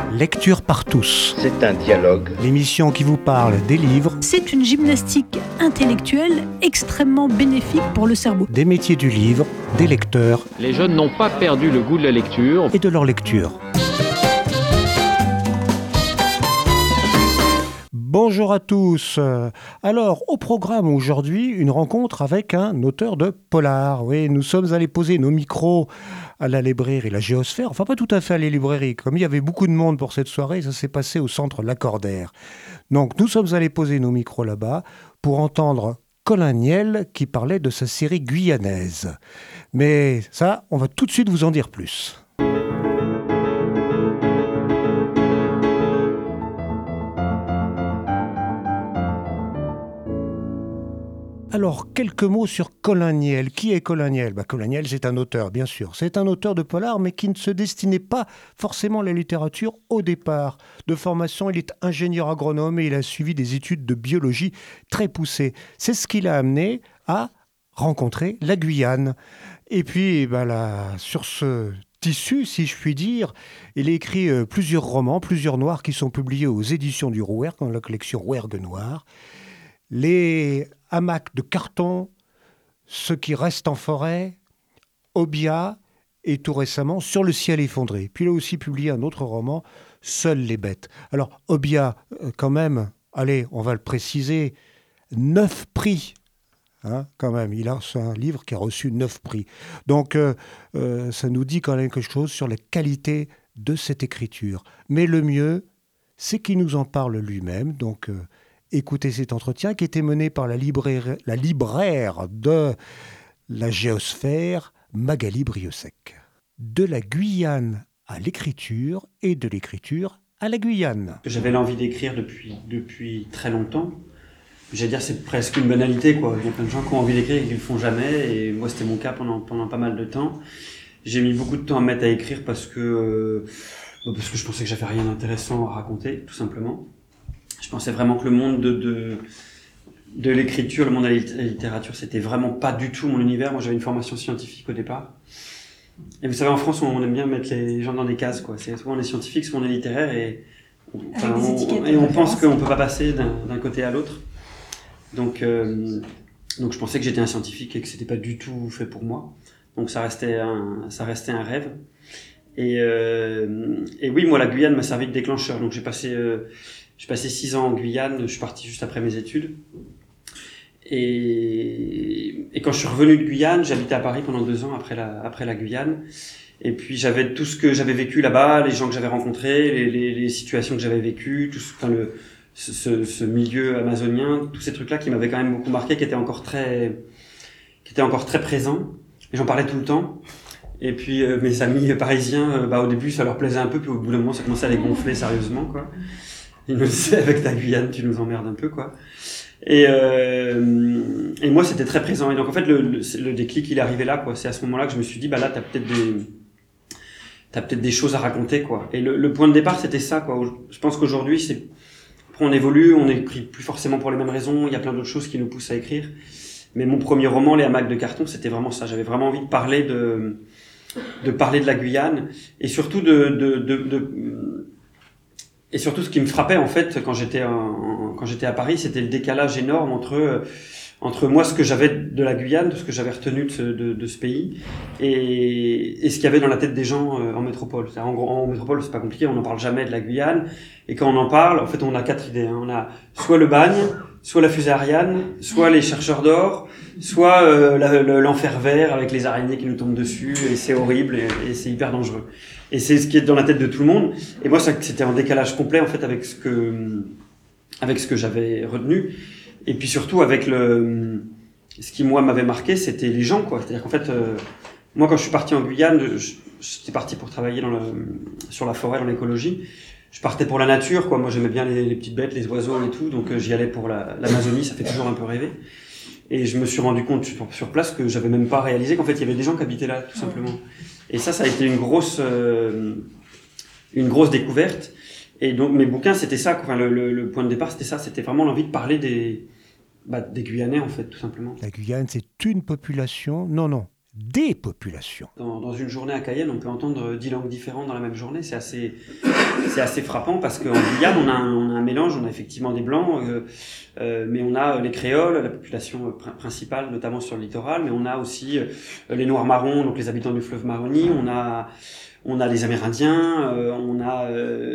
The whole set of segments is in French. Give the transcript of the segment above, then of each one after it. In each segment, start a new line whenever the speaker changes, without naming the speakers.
Lecture par tous.
C'est un dialogue.
L'émission qui vous parle des livres.
C'est une gymnastique intellectuelle extrêmement bénéfique pour le cerveau.
Des métiers du livre, des lecteurs.
Les jeunes n'ont pas perdu le goût de la lecture.
Et de leur lecture. Bonjour à tous. Alors, au programme aujourd'hui, une rencontre avec un auteur de polar. Oui, nous sommes allés poser nos micros à la librairie La Géosphère. Enfin, pas tout à fait à la librairie. Comme il y avait beaucoup de monde pour cette soirée, ça s'est passé au centre Lacordaire. Donc, nous sommes allés poser nos micros là-bas pour entendre Colin Niel qui parlait de sa série guyanaise. Mais ça, on va tout de suite vous en dire plus. Alors, quelques mots sur Colin Niel. Qui est Colin Niel ? Colin Niel, c'est un auteur, bien sûr. C'est un auteur de polar, mais qui ne se destinait pas forcément à la littérature au départ. De formation, il est ingénieur agronome et il a suivi des études de biologie très poussées. C'est ce qui l'a amené à rencontrer la Guyane. Et puis, sur ce tissu, si je puis dire, il a écrit plusieurs romans, plusieurs noirs qui sont publiés aux éditions du Rouergue, dans la collection Rouergue Noir. Les hamacs de carton, Ce qui reste en forêt, Obia et tout récemment Sur le ciel effondré. Puis il a aussi publié un autre roman, Seules les bêtes. Alors Obia, quand même, allez, on va le préciser, 9 prix. Quand même, c'est un livre qui a reçu 9 prix. Donc ça nous dit quand même quelque chose sur la qualité de cette écriture. Mais le mieux, c'est qu'il nous en parle lui-même. Donc écoutez cet entretien qui était mené par la libraire de la Géosphère, Magali Briosec. De la Guyane à l'écriture et de l'écriture à la Guyane.
J'avais l'envie d'écrire depuis très longtemps. J'allais dire, c'est presque une banalité, quoi. Il y a plein de gens qui ont envie d'écrire et qui ne le font jamais. Et moi, c'était mon cas pendant pas mal de temps. J'ai mis beaucoup de temps à me mettre à écrire parce que je pensais que j'avais rien d'intéressant à raconter, tout simplement. Je pensais vraiment que le monde de l'écriture, le monde de la littérature, c'était vraiment pas du tout mon univers. Moi, j'avais une formation scientifique au départ. Et vous savez, en France, on aime bien mettre les gens dans des cases, quoi. Soit on est scientifique, soit on est littéraire, et on pense qu'on peut pas passer d'un côté à l'autre. Donc je pensais que j'étais un scientifique et que c'était pas du tout fait pour moi. Donc ça restait un rêve. Et oui, moi, la Guyane m'a servi de déclencheur. Donc j'ai passé 6 ans en Guyane, je suis parti juste après mes études. Et quand je suis revenu de Guyane, j'habitais à Paris pendant 2 ans après la Guyane. Et puis j'avais tout ce que j'avais vécu là-bas, les gens que j'avais rencontrés, les situations que j'avais vécues, ce milieu amazonien, tous ces trucs-là qui m'avaient quand même beaucoup marqué, qui étaient encore très présents. Et j'en parlais tout le temps. Et puis mes amis parisiens, au début ça leur plaisait un peu, puis au bout d'un moment ça commençait à les gonfler sérieusement, quoi. Ils me disaient, avec ta Guyane, tu nous emmerdes un peu, quoi. Et moi, c'était très présent. Et donc, en fait, le déclic, il est arrivé là, quoi. C'est à ce moment-là que je me suis dit, là, t'as peut-être des choses à raconter, quoi. Et le point de départ, c'était ça, quoi. Je pense qu'aujourd'hui, après, on évolue, on n'écrit plus forcément pour les mêmes raisons. Il y a plein d'autres choses qui nous poussent à écrire. Mais mon premier roman, Les hamacs de carton, c'était vraiment ça. J'avais vraiment envie de parler de la Guyane. Et surtout Et surtout, ce qui me frappait, en fait, quand j'étais à Paris, c'était le décalage énorme entre moi, ce que j'avais de la Guyane, de ce que j'avais retenu de ce pays, et ce qu'il y avait dans la tête des gens en métropole. En métropole, c'est pas compliqué, on n'en parle jamais de la Guyane, et quand on en parle, en fait, on a 4 idées. On a soit le bagne, soit la fusée Ariane, soit les chercheurs d'or, soit l'enfer vert avec les araignées qui nous tombent dessus, et c'est horrible, et c'est hyper dangereux. Et c'est ce qui est dans la tête de tout le monde. Et moi, c'était un décalage complet, en fait, avec ce que j'avais retenu. Et puis surtout, avec ce qui, moi, m'avait marqué, c'était les gens, quoi. C'est-à-dire qu'en fait, moi, quand je suis parti en Guyane, j'étais parti pour travailler sur la forêt, dans l'écologie. Je partais pour la nature, quoi. Moi, j'aimais bien les petites bêtes, les oiseaux et tout. Donc, j'y allais pour l'Amazonie. Ça fait toujours un peu rêver. Et je me suis rendu compte sur place que j'avais même pas réalisé qu'en fait, il y avait des gens qui habitaient là, tout simplement. Et ça a été une grosse découverte. Et donc, mes bouquins, c'était ça. Enfin, le point de départ, c'était ça. C'était vraiment l'envie de parler des Guyanais, en fait, tout simplement.
La Guyane, c'est une population. Non. des populations.
Dans une journée à Cayenne, on peut entendre 10 langues différentes dans la même journée. C'est assez frappant parce qu'en Guyane, on a un mélange. On a effectivement des blancs, mais on a les créoles, la population principale, notamment sur le littoral. Mais on a aussi les Noirs marrons, donc les habitants du fleuve Maroni. On a les Amérindiens. On a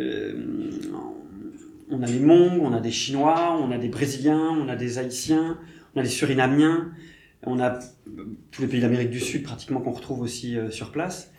les Hmongs, on a des Chinois, on a des Brésiliens, on a des Haïtiens, on a des Surinamiens. On a tous les pays d'Amérique du Sud pratiquement qu'on retrouve aussi sur place.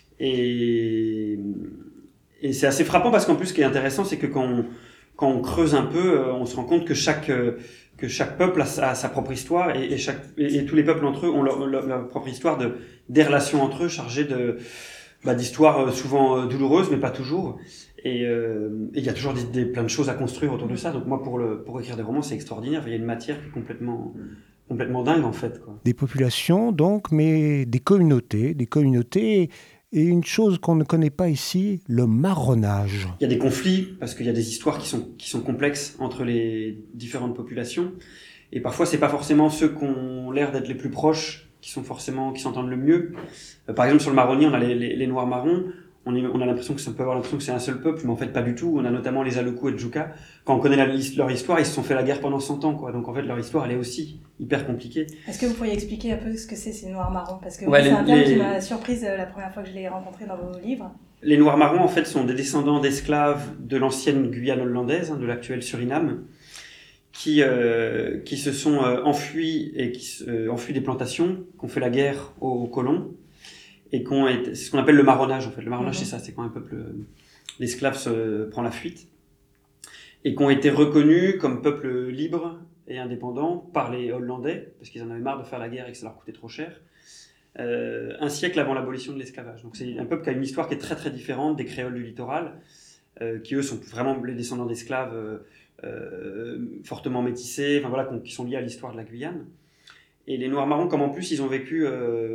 Et c'est assez frappant parce qu'en plus, ce qui est intéressant, c'est que quand on creuse un peu, on se rend compte que chaque peuple a sa propre histoire et tous les peuples entre eux ont leur propre histoire des relations entre eux chargées d'histoires souvent douloureuses, mais pas toujours. Et il y a toujours plein de choses à construire autour de ça. Donc moi, pour écrire des romans, c'est extraordinaire. Il y a une matière qui est complètement dingue en fait, quoi.
Des populations donc, mais des communautés et une chose qu'on ne connaît pas ici, le marronnage.
Il y a des conflits parce qu'il y a des histoires qui sont complexes entre les différentes populations et parfois c'est pas forcément ceux qui ont l'air d'être les plus proches qui s'entendent le mieux. Par exemple sur le Maroni, on a les Noirs marrons. On a l'impression peut avoir l'impression que c'est un seul peuple, mais en fait pas du tout. On a notamment les Aluku et Djuka. Quand on connaît leur histoire, ils se sont fait la guerre pendant 100 ans, quoi. Donc en fait leur histoire, elle est aussi hyper compliquée.
Est-ce que vous pourriez expliquer un peu ce que c'est ces Noirs marrons ? Parce que
ouais,
c'est un terme qui m'a surprise la première fois que je l'ai rencontré dans vos livres.
Les Noirs marrons, en fait, sont des descendants d'esclaves de l'ancienne Guyane hollandaise, de l'actuel Suriname, qui se sont enfuis des plantations, qui ont fait la guerre aux colons. Et c'est ce qu'on appelle le marronnage en fait. Le marronnage, c'est ça, c'est quand un peuple l'esclave prend la fuite et qui ont été reconnus comme peuple libre et indépendant par les Hollandais parce qu'ils en avaient marre de faire la guerre et que ça leur coûtait trop cher. Un siècle avant l'abolition de l'esclavage. Donc c'est un peuple qui a une histoire qui est très très différente des créoles du littoral, qui eux sont vraiment les descendants d'esclaves fortement métissés, enfin voilà, qui sont liés à l'histoire de la Guyane. Et les Noirs marrons, comme en plus ils ont vécu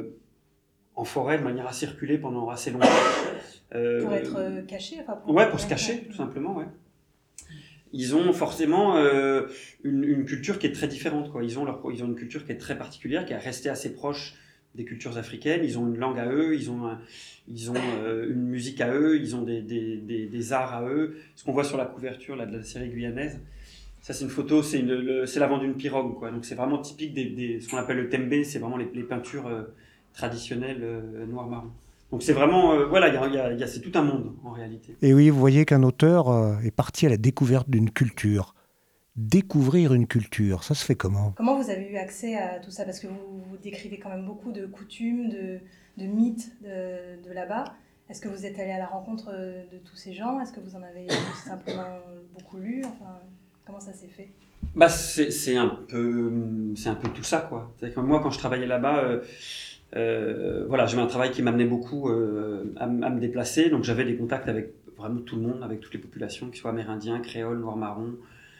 en forêt de manière à circuler pendant assez longtemps.
Pour être cachés,
pour se cacher, tout simplement, ouais. Ils ont forcément une culture qui est très différente, quoi. Ils ont une culture qui est très particulière, qui est restée assez proche des cultures africaines. Ils ont une langue à eux, ils ont une musique à eux, ils ont des arts à eux. Ce qu'on voit sur la couverture là, de la série guyanaise, ça c'est une photo, c'est l'avant d'une pirogue, quoi. Donc c'est vraiment typique ce qu'on appelle le tembe, c'est vraiment les peintures traditionnelles noir-marron. Donc c'est vraiment, c'est tout un monde en réalité.
Et oui, vous voyez qu'un auteur est parti à la découverte d'une culture. Découvrir une culture, ça se fait comment ?
Comment vous avez eu accès à tout ça ? Parce que vous décrivez quand même beaucoup de coutumes, de mythes de là-bas. Est-ce que vous êtes allé à la rencontre de tous ces gens ? Est-ce que vous en avez simplement beaucoup lu ? Enfin, comment ça s'est fait ?
C'est un peu tout ça, quoi. C'est-à-dire que moi, quand je travaillais là-bas, j'avais un travail qui m'amenait beaucoup à me déplacer, donc j'avais des contacts avec vraiment tout le monde, avec toutes les populations, qu'ils soient amérindiens, créoles, noirs-marrons,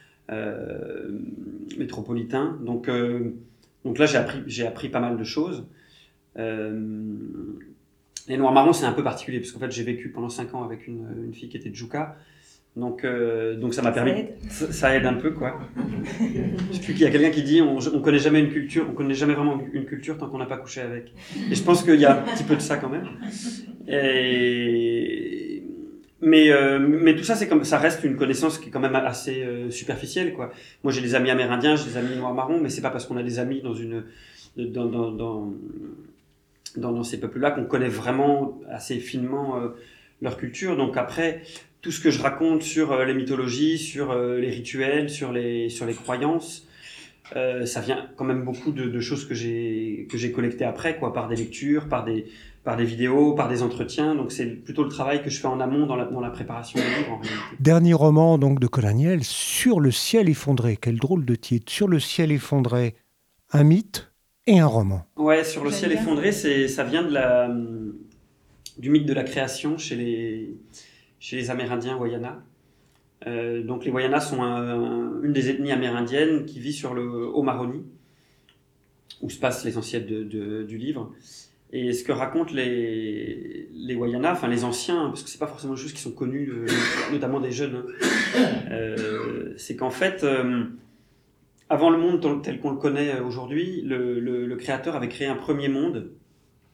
métropolitains. Donc là, j'ai appris pas mal de choses. Les noirs-marrons, c'est un peu particulier, parce qu'en fait, j'ai vécu pendant 5 ans avec une fille qui était Djuka. Donc ça m'a permis, ça aide un peu, quoi. Je sais plus qu'il y a quelqu'un qui dit on connaît jamais une culture, on connaît jamais vraiment une culture tant qu'on n'a pas couché avec. Et je pense qu'il y a un petit peu de ça quand même. Mais tout ça, ça reste une connaissance qui est quand même assez superficielle, quoi. Moi, j'ai des amis amérindiens, j'ai des amis noirs-marrons, mais c'est pas parce qu'on a des amis dans ces peuples-là qu'on connaît vraiment assez finement leur culture. Donc après, tout ce que je raconte sur les mythologies, sur les rituels, sur les croyances, ça vient quand même beaucoup de choses que j'ai collectées après, quoi, par des lectures, par des vidéos, par des entretiens. Donc c'est plutôt le travail que je fais en amont dans la préparation du livre, en réalité.
Dernier roman donc de Colin Niel, Sur le ciel effondré. Quel drôle de titre. Sur le ciel effondré, un mythe et un roman.
Ouais, Sur le ciel effondré, ça vient du mythe de la création chez les Amérindiens Wayana. Donc les Wayana sont une des ethnies amérindiennes qui vit sur le Haut-Maroni, où se passe l'essentiel du livre. Et ce que racontent les Wayana, enfin les anciens, parce que c'est pas forcément des choses qui sont connues, notamment des jeunes, c'est qu'en fait, avant le monde tel qu'on le connaît aujourd'hui, le créateur avait créé un premier monde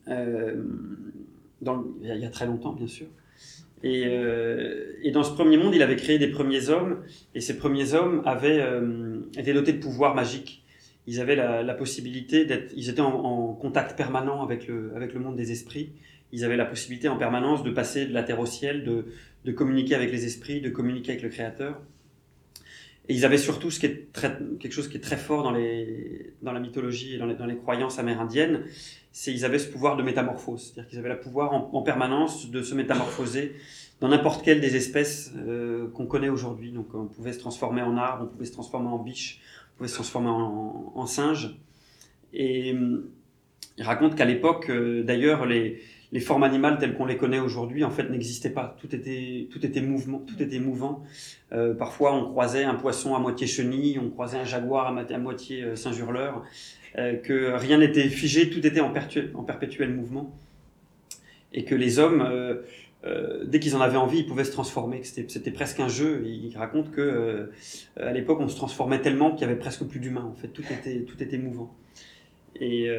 il y a très longtemps, bien sûr. Et dans ce premier monde, il avait créé des premiers hommes, et ces premiers hommes étaient dotés de pouvoirs magiques. Ils avaient la possibilité ils étaient en contact permanent avec le monde des esprits. Ils avaient la possibilité en permanence de passer de la terre au ciel, de communiquer avec les esprits, de communiquer avec le Créateur. Et ils avaient surtout quelque chose qui est très fort dans la mythologie et dans les croyances amérindiennes, c'est qu'ils avaient ce pouvoir de métamorphose. C'est-à-dire qu'ils avaient le pouvoir en permanence de se métamorphoser dans n'importe quelle des espèces qu'on connaît aujourd'hui. Donc on pouvait se transformer en arbre, on pouvait se transformer en biche, on pouvait se transformer en singe. Et il raconte qu'à l'époque, d'ailleurs, les formes animales telles qu'on les connaît aujourd'hui, en fait, n'existaient pas. Tout était mouvant. Parfois, on croisait un poisson à moitié chenille, on croisait un jaguar à moitié singe hurleur, que rien n'était figé, tout était en perpétuel mouvement. Et que les hommes, dès qu'ils en avaient envie, ils pouvaient se transformer. C'était presque un jeu. Il raconte que à l'époque, on se transformait tellement qu'il y avait presque plus d'humains. En fait, tout était mouvant. Et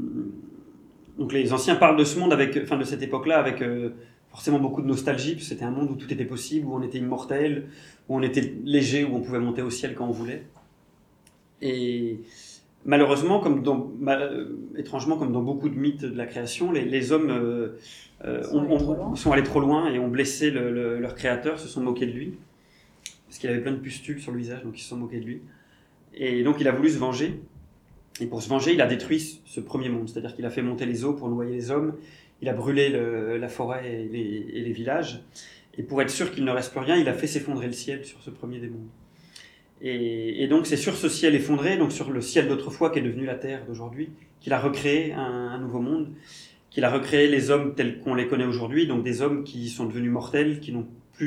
donc les anciens parlent de ce monde de cette époque-là avec forcément beaucoup de nostalgie, parce que c'était un monde où tout était possible, où on était immortel, où on était léger, où on pouvait monter au ciel quand on voulait. Et malheureusement, étrangement, comme dans beaucoup de mythes de la création, les hommes sont allés trop loin et ont blessé leur créateur, se sont moqués de lui, parce qu'il avait plein de pustules sur le visage, donc ils se sont moqués de lui. Et donc il a voulu se venger. Et pour se venger, il a détruit ce premier monde, c'est-à-dire qu'il a fait monter les eaux pour noyer les hommes, il a brûlé la forêt et les villages, et pour être sûr qu'il ne reste plus rien, il a fait s'effondrer le ciel sur ce premier des mondes. Et donc c'est sur ce ciel effondré, donc sur le ciel d'autrefois qui est devenu la terre d'aujourd'hui, qu'il a recréé un nouveau monde, qu'il a recréé les hommes tels qu'on les connaît aujourd'hui, donc des hommes qui sont devenus mortels, qui n'ont plus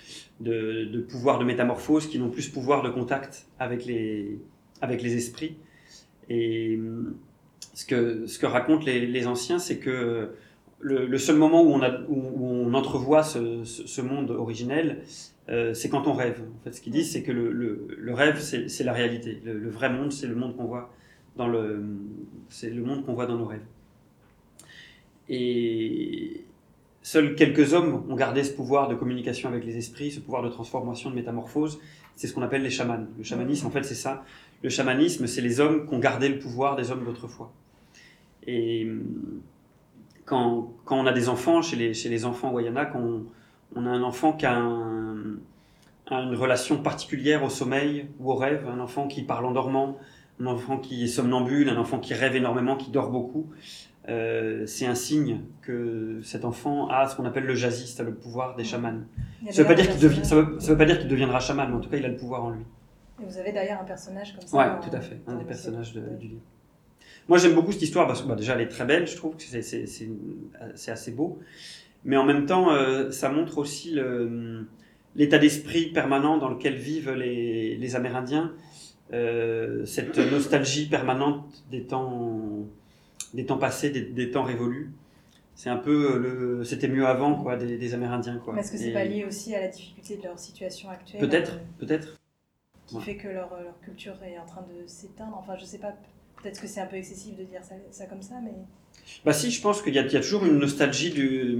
de pouvoir de métamorphose, qui n'ont plus ce pouvoir de contact avec les esprits. Et ce que racontent les anciens, c'est que le seul moment où on entrevoit ce monde originel, c'est quand on rêve. En fait, ce qu'ils disent, c'est que le rêve, c'est la réalité. Le vrai monde, c'est le monde qu'on voit c'est le monde qu'on voit dans nos rêves. Et seuls quelques hommes ont gardé ce pouvoir de communication avec les esprits, ce pouvoir de transformation, de métamorphose. C'est ce qu'on appelle les chamans. Le chamanisme, en fait, c'est ça. Le chamanisme, c'est les hommes qui ont gardé le pouvoir des hommes d'autrefois. Et quand on a des enfants, chez les enfants Wayana, quand on a un enfant qui a une relation particulière au sommeil ou au rêve, un enfant qui parle en dormant, un enfant qui est somnambule, un enfant qui rêve énormément, qui dort beaucoup, c'est un signe que cet enfant a ce qu'on appelle le jaziste, le pouvoir des chamans. Ça ne veut pas dire qu'il deviendra chaman, mais en tout cas, il a le pouvoir en lui.
Et vous avez d'ailleurs un personnage comme ça.
Oui, tout à fait, un des personnages du livre. Moi, j'aime beaucoup cette histoire parce que déjà, elle est très belle, je trouve que c'est assez beau. Mais en même temps, ça montre aussi l'état d'esprit permanent dans lequel vivent les Amérindiens, cette nostalgie permanente des temps passés, des temps révolus. C'est un peu c'était mieux avant, quoi, des Amérindiens, quoi.
Mais est-ce que c'est pas lié aussi à la difficulté de leur situation actuelle?
Peut-être.
Qui fait que leur culture est en train de s'éteindre. Enfin, je sais pas, peut-être que c'est un peu excessif de dire ça comme ça, mais...
Bah si, je pense qu'il y a toujours une nostalgie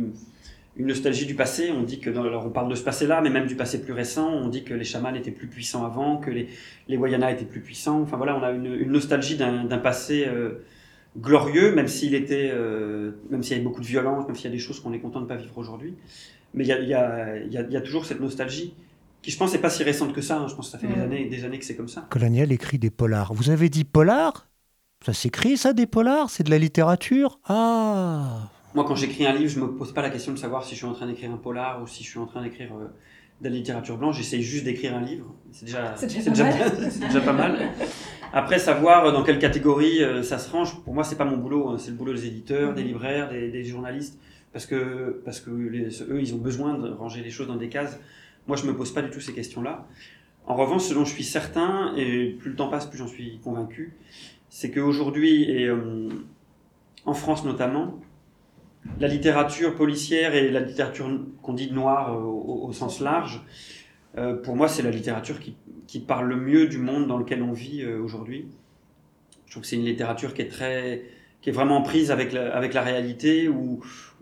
du passé. On dit que, alors on parle de ce passé-là, mais même du passé plus récent, on dit que les chamans étaient plus puissants avant, que les Wayana étaient plus puissants. Enfin voilà, on a une nostalgie d'un passé glorieux, même s'il y avait beaucoup de violence, même s'il y a des choses qu'on est content de ne pas vivre aujourd'hui. Mais il y a toujours cette nostalgie qui, je pense, n'est pas si récente que ça. Je pense que ça fait des années que c'est comme ça.
Colaniel écrit des polars. Vous avez dit polar? Ça s'écrit, ça, des polars? C'est de la littérature? Ah!
Moi, quand j'écris un livre, je ne me pose pas la question de savoir si je suis en train d'écrire un polar ou si je suis en train d'écrire de la littérature blanche. J'essaye juste d'écrire un livre. C'est déjà pas mal. Après, savoir dans quelle catégorie ça se range, pour moi, c'est pas mon boulot. C'est le boulot des éditeurs, des libraires, des journalistes. Parce que eux, ils ont besoin de ranger les choses dans des cases. Moi, je ne me pose pas du tout ces questions-là. En revanche, ce dont je suis certain, et plus le temps passe, plus j'en suis convaincu, c'est qu'aujourd'hui, et en France notamment, la littérature policière et la littérature qu'on dit noire au sens large, pour moi, c'est la littérature qui parle le mieux du monde dans lequel on vit aujourd'hui. Je trouve que c'est une littérature qui est très, qui est vraiment en prise avec la réalité, où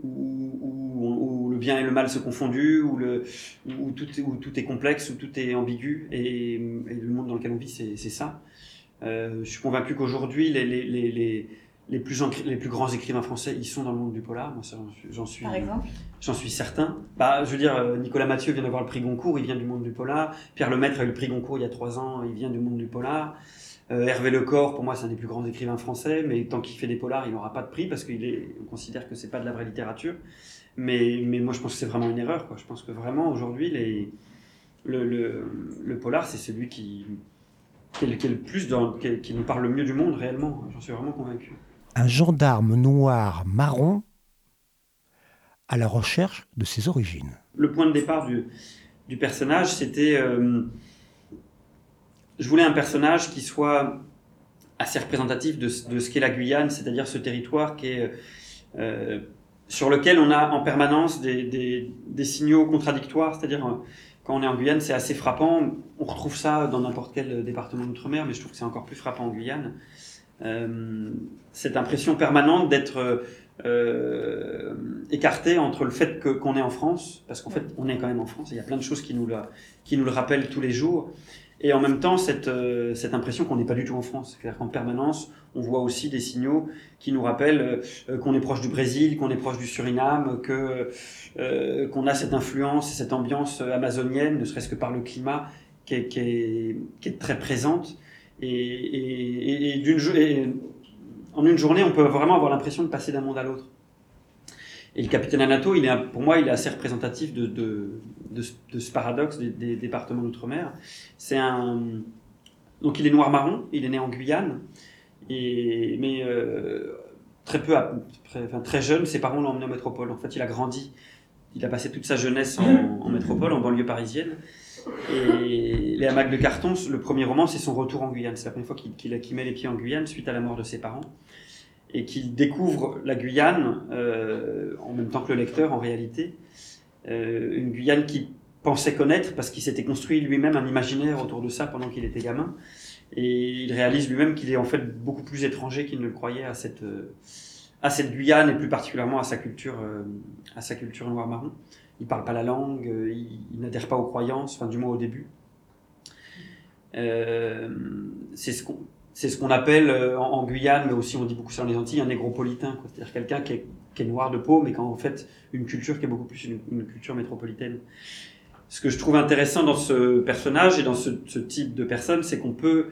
le bien et le mal se confondent, où tout est complexe, où tout est ambigu, et le monde dans lequel on vit, c'est ça. Je suis convaincu qu'aujourd'hui, les plus grands écrivains français, ils sont dans le monde du polar. Moi, ça,
Par exemple,
j'en suis certain. Je veux dire, Nicolas Mathieu vient d'avoir le prix Goncourt, il vient du monde du polar. Pierre Lemaitre a eu le prix Goncourt il y a 3 ans, il vient du monde du polar. Hervé Lecor, pour moi, c'est un des plus grands écrivains français, mais tant qu'il fait des polars, il n'aura pas de prix parce qu'on considère que c'est pas de la vraie littérature. Mais moi, je pense que c'est vraiment une erreur, quoi. Je pense que vraiment, aujourd'hui, le polar, c'est celui qui est le plus qui nous parle le mieux du monde, réellement. J'en suis vraiment convaincu.
Un gendarme noir marron à la recherche de ses origines.
Le point de départ du personnage, c'était... je voulais un personnage qui soit assez représentatif de ce qu'est la Guyane, c'est-à-dire ce territoire qui est, sur lequel on a en permanence des signaux contradictoires. C'est-à-dire, quand on est en Guyane, c'est assez frappant. On retrouve ça dans n'importe quel département d'outre-mer, mais je trouve que c'est encore plus frappant en Guyane. Cette impression permanente d'être écarté entre le fait qu'on est en France, parce qu'en fait, on est quand même en France, et il y a plein de choses qui nous le rappellent tous les jours. Et en même temps, cette impression qu'on n'est pas du tout en France. C'est-à-dire qu'en permanence, on voit aussi des signaux qui nous rappellent qu'on est proche du Brésil, qu'on est proche du Suriname, qu'on a cette influence et cette ambiance amazonienne, ne serait-ce que par le climat, qui est très présente. Et en une journée, on peut vraiment avoir l'impression de passer d'un monde à l'autre. Et le capitaine Anato, pour moi, il est assez représentatif de ce paradoxe des départements d'outre-mer. Donc il est noir-marron, il est né en Guyane, mais très jeune, ses parents l'ont emmené en métropole. En fait, il a grandi, il a passé toute sa jeunesse en métropole, en banlieue parisienne. Et Les Hamacs de carton, le premier roman, c'est son retour en Guyane. C'est la première fois qu'il met les pieds en Guyane suite à la mort de ses parents. Et qu'il découvre la Guyane, en même temps que le lecteur, en réalité. Une Guyane qu'il pensait connaître, parce qu'il s'était construit lui-même un imaginaire autour de ça pendant qu'il était gamin. Et il réalise lui-même qu'il est en fait beaucoup plus étranger qu'il ne le croyait à cette Guyane, et plus particulièrement à sa culture noir-marron. Il ne parle pas la langue, il n'adhère pas aux croyances, enfin du moins au début. C'est ce qu'on appelle en Guyane, mais aussi on dit beaucoup ça dans les Antilles, un négropolitain, quoi. C'est-à-dire quelqu'un qui est noir de peau, mais qui a en fait une culture qui est beaucoup plus une culture métropolitaine. Ce que je trouve intéressant dans ce personnage et dans ce type de personne, c'est qu'on peut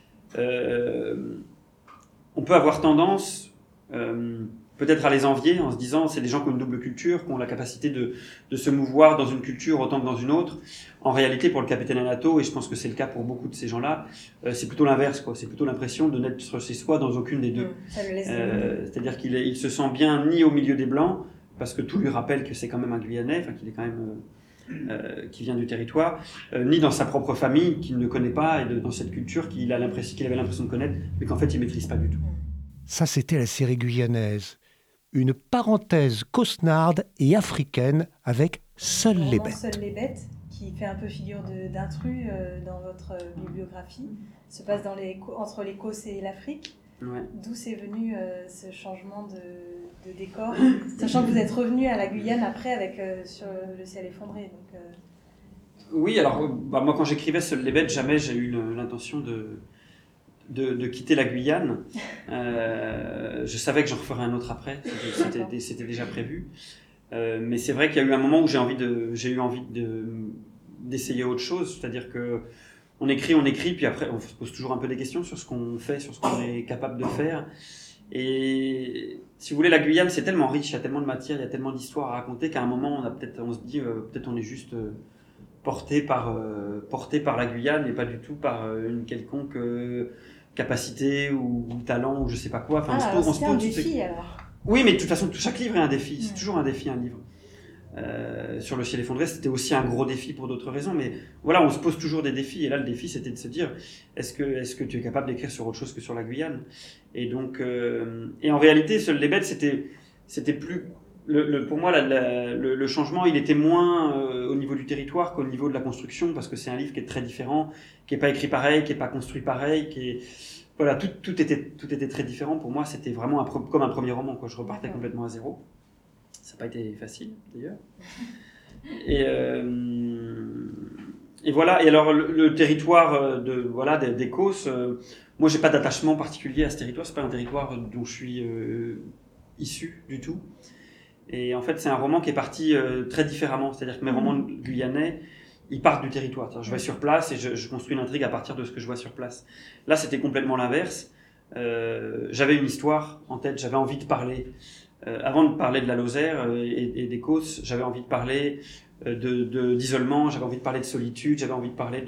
avoir tendance peut-être à les envier en se disant c'est des gens qui ont une double culture, qui ont la capacité de se mouvoir dans une culture autant que dans une autre. En réalité, pour le capitaine Anato, et je pense que c'est le cas pour beaucoup de ces gens-là, c'est plutôt l'inverse, quoi. C'est plutôt l'impression de n'être chez soi dans aucune des deux. C'est-à-dire qu'il se sent bien ni au milieu des Blancs, parce que tout lui rappelle que c'est quand même un Guyanais, enfin qu'il est quand même qui vient du territoire, ni dans sa propre famille qu'il ne connaît pas, et dans cette culture qu'il avait l'impression de connaître, mais qu'en fait il maîtrise pas du tout.
Ça, c'était la série guyanaise. Une parenthèse causse-narde et africaine avec Seules les bêtes.
Seules les bêtes, qui fait un peu figure d'intrus dans votre bibliographie, se passe entre l'Écosse et l'Afrique.
Ouais.
D'où c'est venu ce changement de décor, sachant que vous êtes revenu à la Guyane après avec sur Le ciel effondré. Donc,
Oui, alors moi quand j'écrivais Seules les bêtes, jamais j'ai eu l'intention de quitter la Guyane. Je savais que j'en referais un autre après, c'était déjà prévu. Mais c'est vrai qu'il y a eu un moment où j'ai eu envie d'essayer autre chose, c'est-à-dire que on écrit, puis après on se pose toujours un peu des questions sur ce qu'on fait, sur ce qu'on est capable de faire. Et si vous voulez, la Guyane, c'est tellement riche, il y a tellement de matière, il y a tellement d'histoires à raconter qu'à un moment on se dit peut-être on est juste porté par la Guyane et pas du tout par une quelconque capacité ou talent ou je sais pas quoi. Enfin,
c'est un défi alors.
Oui, mais de toute façon, chaque livre est un défi. C'est toujours un défi, un livre. Sur Le ciel effondré, c'était aussi un gros défi pour d'autres raisons. Mais voilà, on se pose toujours des défis. Et là, le défi, c'était de se dire, est-ce que tu es capable d'écrire sur autre chose que sur la Guyane ? Et donc, et en réalité, Seules les bêtes, c'était plus pour moi, le changement, il était moins au niveau du territoire qu'au niveau de la construction, parce que c'est un livre qui est très différent, qui n'est pas écrit pareil, qui n'est pas construit pareil, voilà, tout était très différent. Pour moi, c'était vraiment comme un premier roman, quoi. Je repartais complètement à zéro. Ça n'a pas été facile, d'ailleurs. Et voilà. Et alors, le territoire des Causses, moi, j'ai pas d'attachement particulier à ce territoire. C'est pas un territoire dont je suis issu du tout. Et en fait, c'est un roman qui est parti très différemment. C'est-à-dire que mes romans guyanais, ils partent du territoire. C'est-à-dire, je vais sur place et je construis une intrigue à partir de ce que je vois sur place. Là, c'était complètement l'inverse. J'avais une histoire en tête, j'avais envie de parler. Avant de parler de la Lozère et des Causses, j'avais envie de parler d'isolement, j'avais envie de parler de solitude, j'avais envie de parler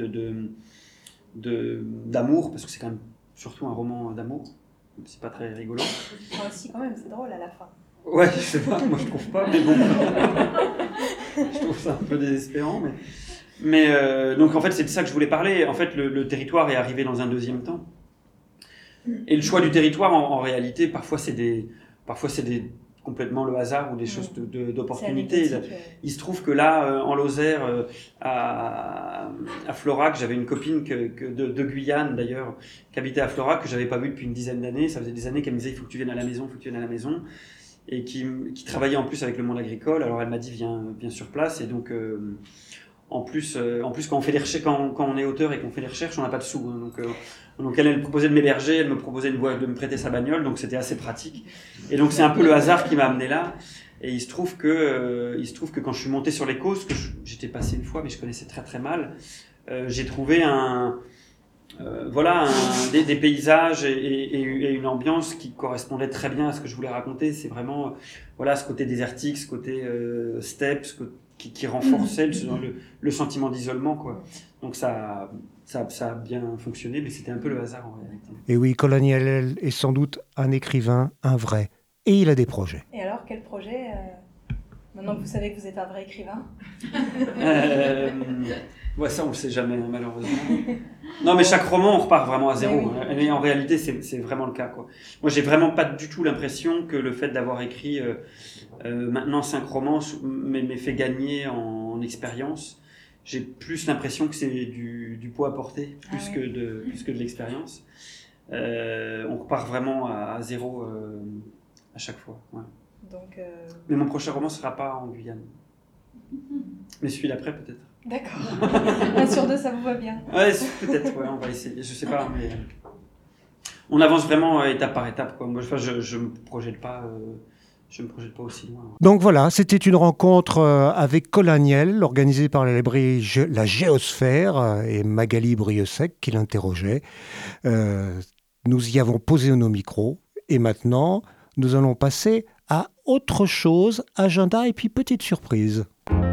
d'amour, parce que c'est quand même surtout un roman d'amour. C'est pas très rigolo.
Moi aussi, quand même, c'est drôle à la fin.
Ouais, je sais pas, moi je trouve pas, mais bon. Je trouve ça un peu désespérant, mais donc en fait, c'est de ça que je voulais parler. En fait, le territoire est arrivé dans un deuxième temps. Et le choix du territoire, en réalité, parfois c'est complètement le hasard ou des choses d'opportunité. Il se trouve que là, en Lozère, à Florac, j'avais une copine de Guyane d'ailleurs, qui habitait à Florac, que j'avais pas vue depuis une dizaine d'années. Ça faisait des années qu'elle me disait il faut que tu viennes à la maison, et qui travaillait en plus avec le monde agricole. Alors elle m'a dit viens sur place. Et donc en plus quand on fait quand on est auteur et qu'on fait des recherches, on n'a pas de sous. Hein, donc elle me proposait de m'héberger, elle me proposait de me prêter sa bagnole, donc c'était assez pratique. Et donc c'est un peu le hasard qui m'a amené là. Et il se trouve que quand je suis monté sur les Causses, que j'étais passé une fois, mais je connaissais très très mal, j'ai trouvé des paysages et une ambiance qui correspondait très bien à ce que je voulais raconter. C'est vraiment ce côté désertique, ce côté steppe, qui renforçait le sentiment d'isolement, quoi. Donc ça a bien fonctionné, mais c'était un peu le hasard en réalité.
Et oui, Colaniel est sans doute un écrivain, un vrai, et il a des projets.
Et alors, quel projet maintenant que vous savez que vous êtes un vrai écrivain?
Ça on le sait jamais, malheureusement. Non, mais chaque roman, on repart vraiment à zéro. Oui. Et en réalité, c'est vraiment le cas, quoi. Moi, j'ai vraiment pas du tout l'impression que le fait d'avoir écrit maintenant 5 romans m'ait fait gagner en expérience. J'ai plus l'impression que c'est du poids à porter, plus que de l'expérience. On repart vraiment à zéro à chaque fois. Ouais.
Donc,
Mais mon prochain roman ne sera pas en Guyane. Mais celui d'après, peut-être.
D'accord. 1 sur 2, ça vous va bien?
Ouais, peut-être, on va essayer. Je sais pas, mais on avance vraiment étape par étape, quoi. Moi, je me projette pas. Je ne me projette pas aussi loin.
Donc voilà, c'était une rencontre avec Colaniel, organisée par la librairie La Géosphère et Magali Brieussec qui l'interrogeait. Nous y avons posé nos micros et maintenant, nous allons passer à autre chose, agenda et puis petite surprise.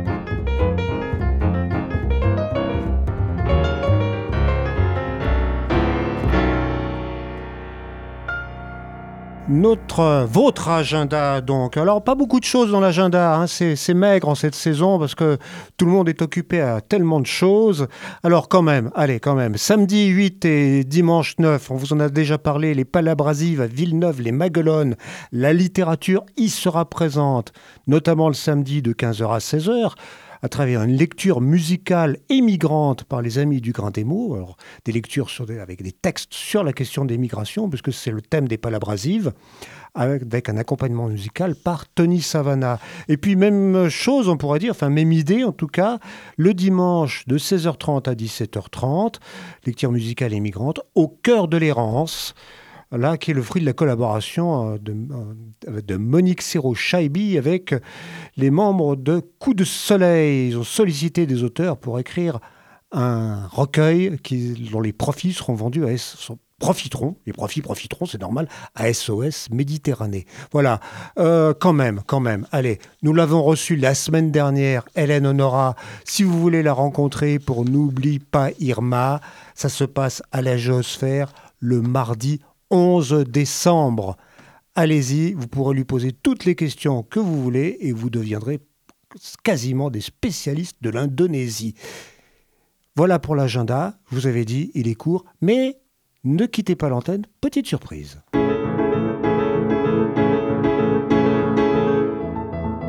Votre agenda donc. Alors pas beaucoup de choses dans l'agenda, hein. C'est maigre en cette saison parce que tout le monde est occupé à tellement de choses. Alors quand même, samedi 8 et dimanche 9, on vous en a déjà parlé, les Palabrasives à Villeneuve, les Maguelones, la littérature y sera présente, notamment le samedi de 15h à 16h. À travers une lecture musicale émigrante par les Amis du Grain des Mots, alors des lectures avec des textes sur la question des migrations, puisque c'est le thème des Palabrasives, avec un accompagnement musical par Tony Savana. Et puis même chose, on pourrait dire, même idée en tout cas, le dimanche de 16h30 à 17h30, lecture musicale émigrante, au cœur de l'errance, là, qui est le fruit de la collaboration de Monique Serrault-Chaibi avec les membres de Coup de Soleil. Ils ont sollicité des auteurs pour écrire un recueil dont les profits seront vendus les profits profiteront, c'est normal, à SOS Méditerranée. Voilà, quand même. Allez, nous l'avons reçue la semaine dernière, Hélène Honora. Si vous voulez la rencontrer pour N'oublie pas Irma, ça se passe à la Géosphère le mardi 11 décembre. Allez-y, vous pourrez lui poser toutes les questions que vous voulez et vous deviendrez quasiment des spécialistes de l'Indonésie. Voilà pour l'agenda. Je vous avais dit, il est court, mais ne quittez pas l'antenne. Petite surprise.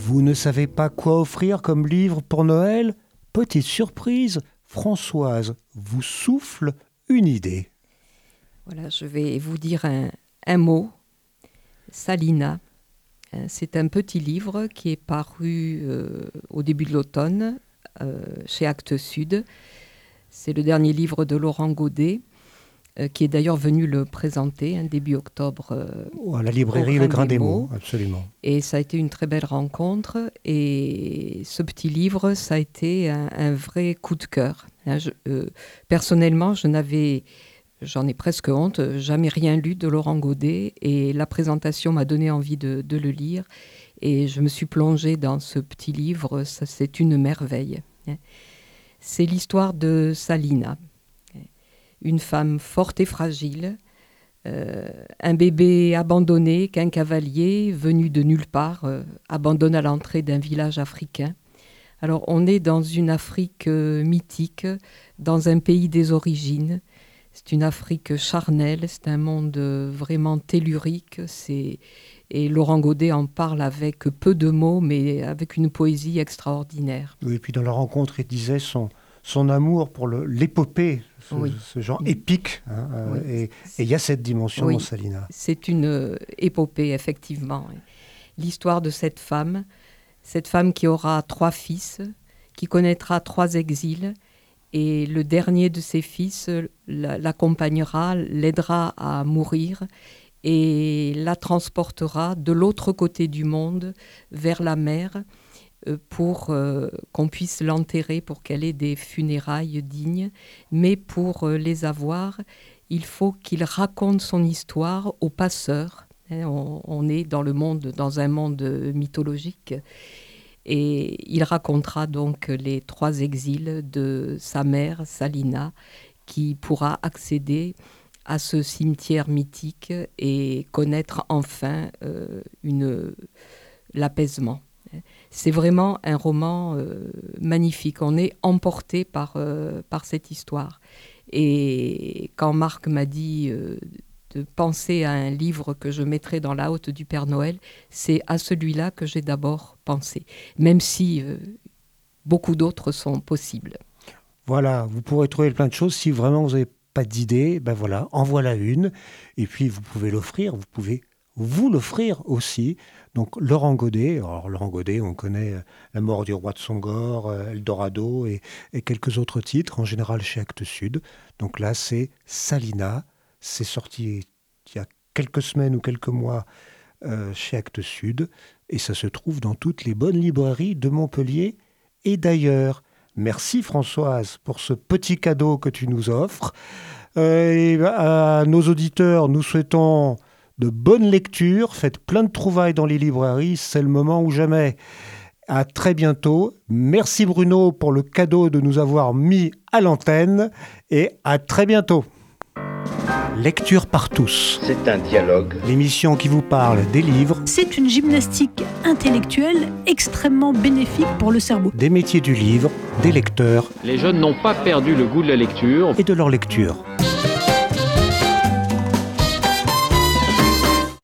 Vous ne savez pas quoi offrir comme livre pour Noël ? Petite surprise, Françoise vous souffle une idée.
Voilà, je vais vous dire un mot, Salina. C'est un petit livre qui est paru au début de l'automne chez Actes Sud. C'est le dernier livre de Laurent Godet, qui est d'ailleurs venu le présenter début octobre.
À la librairie Le Grain des Mots, absolument.
Et ça a été une très belle rencontre. Et ce petit livre, ça a été un vrai coup de cœur. Personnellement, j'en ai presque honte, jamais rien lu de Laurent Godet. Et la présentation m'a donné envie de le lire. Et je me suis plongée dans ce petit livre. C'est une merveille. C'est l'histoire de Salina. Une femme forte et fragile, un bébé abandonné qu'un cavalier venu de nulle part abandonne à l'entrée d'un village africain. Alors on est dans une Afrique mythique, dans un pays des origines. C'est une Afrique charnelle, c'est un monde vraiment tellurique. Et Laurent Godet en parle avec peu de mots, mais avec une poésie extraordinaire.
Oui, et puis dans la rencontre, il disait son amour pour l'épopée, ce genre épique. Oui. Et il y a cette dimension dans Salina.
C'est une épopée, effectivement. L'histoire de cette femme qui aura 3 fils, qui connaîtra 3 exils, et le dernier de ses fils l'accompagnera, l'aidera à mourir, et la transportera de l'autre côté du monde, vers la mer, pour qu'on puisse l'enterrer, pour qu'elle ait des funérailles dignes. Mais pour les avoir, il faut qu'il raconte son histoire aux passeurs. On est dans un monde mythologique. Et il racontera donc les 3 exils de sa mère, Salina, qui pourra accéder à ce cimetière mythique et connaître enfin l'apaisement. C'est vraiment un roman magnifique. On est emporté par cette histoire. Et quand Marc m'a dit de penser à un livre que je mettrais dans la hotte du Père Noël, c'est à celui-là que j'ai d'abord pensé, même si beaucoup d'autres sont possibles.
Voilà, vous pourrez trouver plein de choses. Si vraiment vous n'avez pas d'idée, ben voilà, en voilà une. Et puis vous pouvez l'offrir, vous pouvez vous l'offrir aussi. Donc Laurent Godet, alors Laurent Godet, on connaît La mort du roi de Songor, Eldorado et quelques autres titres, en général chez Actes Sud. Donc là, c'est Salina. C'est sorti il y a quelques semaines ou quelques mois chez Actes Sud. Et ça se trouve dans toutes les bonnes librairies de Montpellier et d'ailleurs. Merci Françoise pour ce petit cadeau que tu nous offres. Et à nos auditeurs, nous souhaitons de bonnes lectures. Faites plein de trouvailles dans les librairies, c'est le moment ou jamais. À très bientôt. Merci Bruno pour le cadeau de nous avoir mis à l'antenne et à très bientôt. Lecture par tous.
C'est un dialogue.
L'émission qui vous parle des livres.
C'est une gymnastique intellectuelle extrêmement bénéfique pour le cerveau.
Des métiers du livre, des lecteurs.
Les jeunes n'ont pas perdu le goût de la lecture.
Et de leur lecture.